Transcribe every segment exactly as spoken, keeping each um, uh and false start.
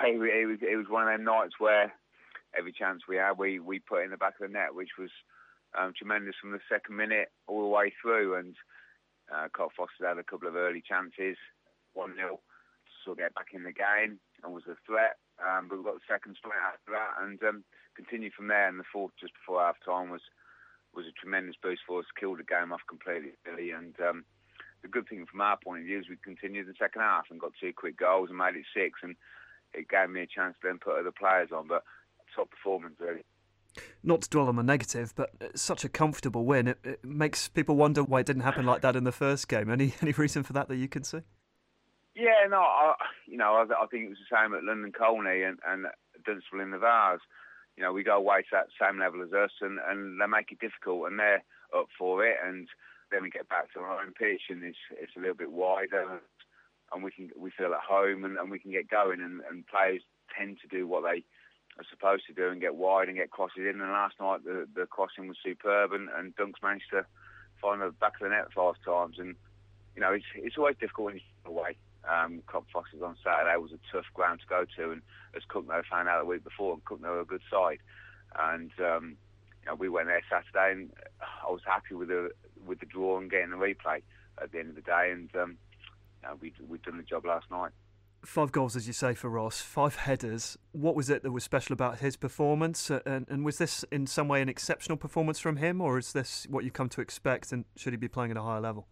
it, it was it was one of them nights where every chance we had, we, we put in the back of the net, which was um, tremendous from the second minute all the way through. And uh, Cock Foster had a couple of early chances, one nil, to sort of get back in the game and was a threat. Um, but we got the second straight after that and um, continued from there. And the fourth, just before half time, was was a tremendous boost for us, killed the game off completely. Really. And um, the good thing from our point of view is we continued the second half and got two quick goals and made it six. And it gave me a chance to then put other players on. But top performance, really. Not to dwell on the negative, but it's such a comfortable win. It, it makes people wonder why it didn't happen like that in the first game. Any any reason for that that you can see? Yeah, no, I, you know, I, I think it was the same at London Colney and, and Dunstable in the Vars. You know, we go away to that same level as us, and, and they make it difficult, and they're up for it. And then we get back to our own pitch, and it's it's a little bit wider, and we can we feel at home, and, and we can get going. And, and players tend to do what they are supposed to do and get wide and get crosses in. And last night the the crossing was superb, and, and Dunks managed to find the back of the net five times. And you know, it's it's always difficult when you're away. Um, Cock Fosters on Saturday was a tough ground to go to, and as Cookno found out the week before, and Cookno are a good side. And um, you know, we went there Saturday, and I was happy with the with the draw and getting the replay at the end of the day. And um, you know, we we'd done the job last night. Five goals, as you say, for Ross. Five headers. What was it that was special about his performance? Uh, and, and was this in some way an exceptional performance from him, or is this what you've come to expect? And should he be playing at a higher level?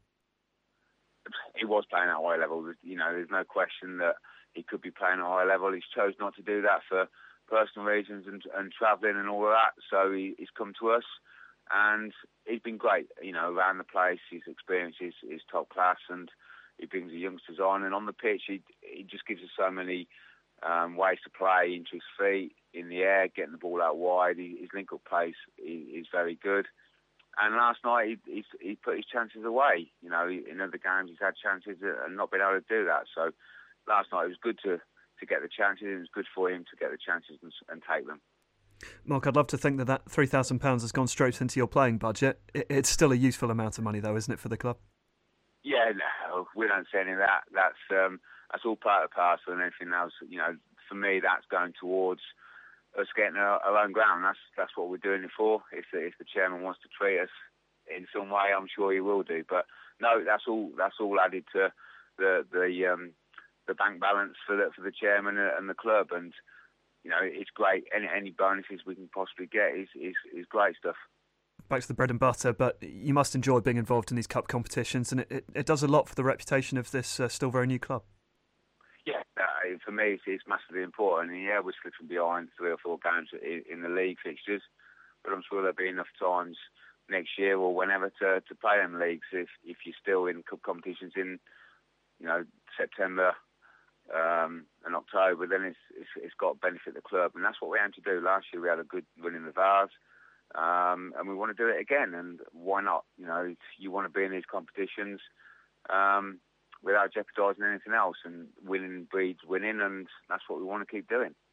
He was playing at a high level. You know, there's no question that he could be playing at a high level. He's chose not to do that for personal reasons and, and travelling and all of that. So he, he's come to us, and he's been great. You know, around the place, his experience is, is top class, and he brings the youngsters on. And on the pitch, he he just gives us so many um, ways to play into his feet, in the air, getting the ball out wide. He, his link-up pace is, is very good. And last night, he, he, he put his chances away. You know, in other games, he's had chances and not been able to do that. So last night, it was good to, to get the chances. It was good for him to get the chances and, and take them. Mark, I'd love to think that that three thousand pounds has gone straight into your playing budget. It's still a useful amount of money, though, isn't it, for the club? Yeah, no, we don't see any of that. That's, um, that's all part of the parcel, and anything else, you know, for me, that's going towards us getting our, our own ground. That's that's what we're doing it for. If the, if the chairman wants to treat us in some way, I'm sure he will do. But no, that's all that's all added to the the um, the bank balance for the for the chairman and the club. And you know, it's great. Any any bonuses we can possibly get is is, is great stuff. Back to the bread and butter, but you must enjoy being involved in these cup competitions, and it, it, it does a lot for the reputation of this uh, still very new club. Yeah, uh, for me, it's, it's massively important. And yeah, we're slipping behind three or four games in, in the league fixtures, but I'm sure there'll be enough times next year or whenever to, to play them leagues. If if you're still in cup competitions in, you know, September um, and October, then it's, it's it's got to benefit the club, and that's what we aim to do. Last year we had a good run in the Vars, um, and we want to do it again. And why not? You know, you want to be in these competitions. Um, without jeopardising anything else, and winning breeds winning, and that's what we want to keep doing.